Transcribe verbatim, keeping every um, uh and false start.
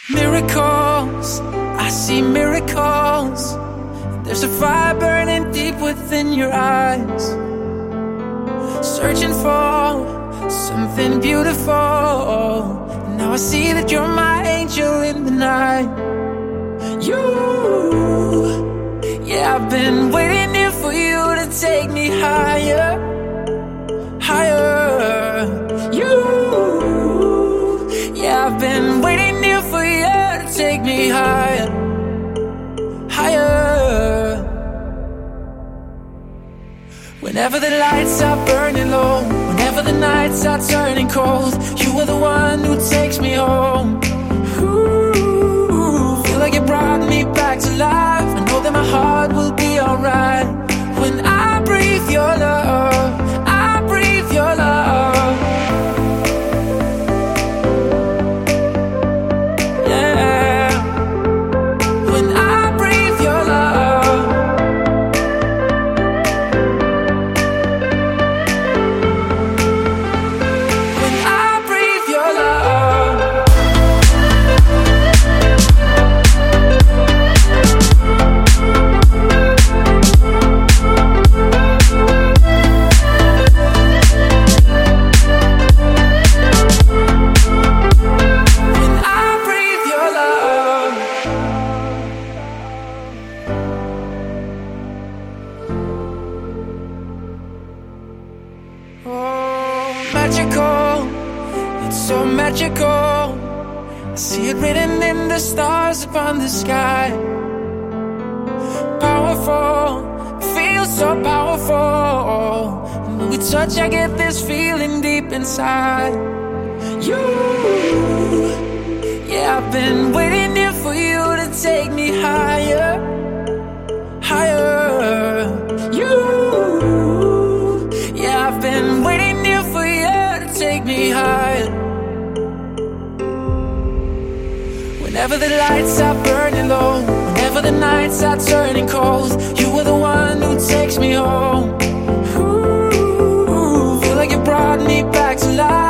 Miracles, I see miracles. There's a fire burning deep within your eyes, searching for something beautiful. Now I see that you're my angel in the night. You, yeah, I've been waiting here for you to take me higher, higher. You, yeah, I've been waiting here for you to take me higher, higher. Whenever the lights are burning low, whenever the nights are turning cold, you are the one who takes me home. Ooh, feel like you brought me back to life. I know that my heart will be alright when I breathe your love, I breathe your love. Yeah, when I breathe your love. When I breathe your love. When I breathe your love. Oh, magical, it's so magical. I see it written in the stars upon the sky. Powerful, feels so powerful. And when we touch, I get this feeling deep inside. You, yeah, I've been waiting here for you to take me higher, higher. You, yeah, I've been waiting here for you to take me higher. Whenever the lights are burning low, whenever the nights are turning cold, you are the one who takes me home. Ooh, feel like you brought me back to life.